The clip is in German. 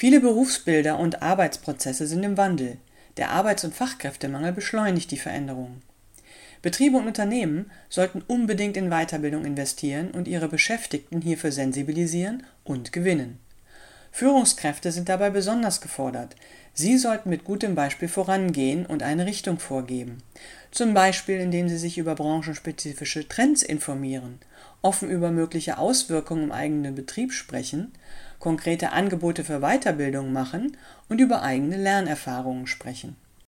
Viele Berufsbilder und Arbeitsprozesse sind im Wandel. Der Arbeits- und Fachkräftemangel beschleunigt die Veränderungen. Betriebe und Unternehmen sollten unbedingt in Weiterbildung investieren und ihre Beschäftigten hierfür sensibilisieren und gewinnen. Führungskräfte sind dabei besonders gefordert. Sie sollten mit gutem Beispiel vorangehen und eine Richtung vorgeben. Zum Beispiel, indem sie sich über branchenspezifische Trends informieren, offen über mögliche Auswirkungen im eigenen Betrieb sprechen, konkrete Angebote für Weiterbildung machen und über eigene Lernerfahrungen sprechen.